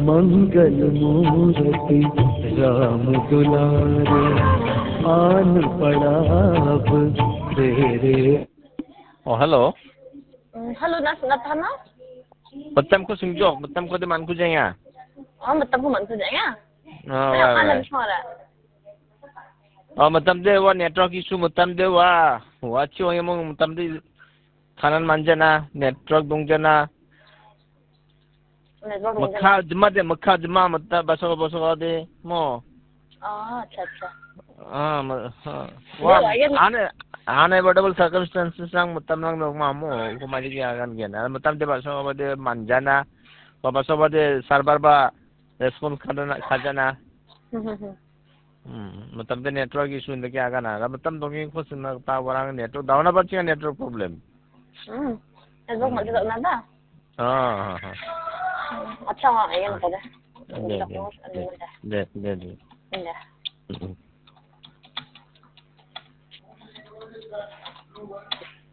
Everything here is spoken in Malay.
मंगल मूर्ति राम दुलारे आन पड़ा अब तेरे। Oh, hello. Halo, Natana. Betam ko singjok, betam ko teman ko jaya. Oh, betul pun macam tu ya. Oh, Banyak right, mana right. bisa ada. Oh, betam de wa network issue, betam de wa. Wa chiyo yung mong betam de kanan manjana, network dongjana. Makha jema mata baso de mo. Oh, अच्छा. Wa unavoidable circumstances lang betam lang dong mamo. Kumali kaya kan gana. Betam de baso de manjana. Baso de server ba response khajana. Betam de network issue hindi kaya gana. Betam dongi ko sinag ta warang network. Daw na ba siya network problem? Network macam tu nada. अच्छा वहाँ ये ना पता. दे. Ya.